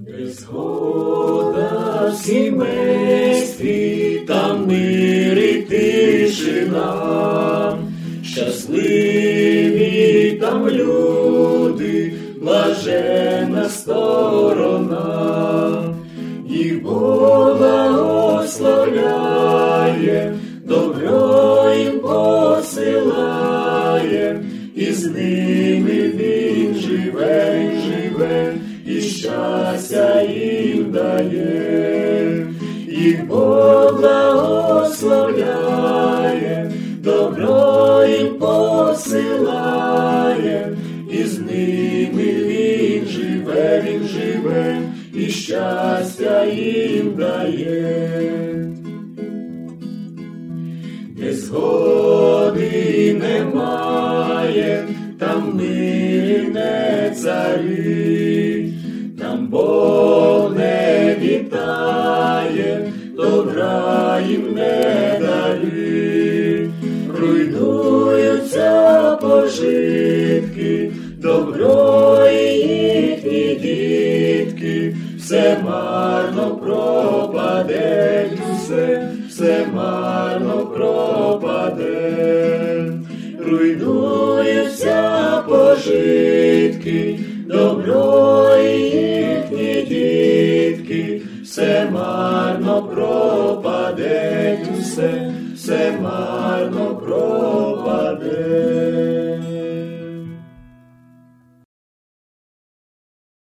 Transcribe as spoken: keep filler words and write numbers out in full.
Де згода в сімействі, там мир і тишина, щасливі там люди, блаженна сторона, їх Бог благословляє, добро їм посилає, і з ними він живе, живе, і щастя їм дає. Їх Бог благословляє, добро їм посилає, і з ними він живе, він живе, і щастя їм дає. Де згоди немає, там мир не царить, там Бог не вітає, добра їм не дарить. Руйнуються пожитки, добро і їхні дітки, все марно пропаде, все, все марно пропаде. Руйнуються пожитки, добро і їхні дітки, все марно пропаде, все, все марно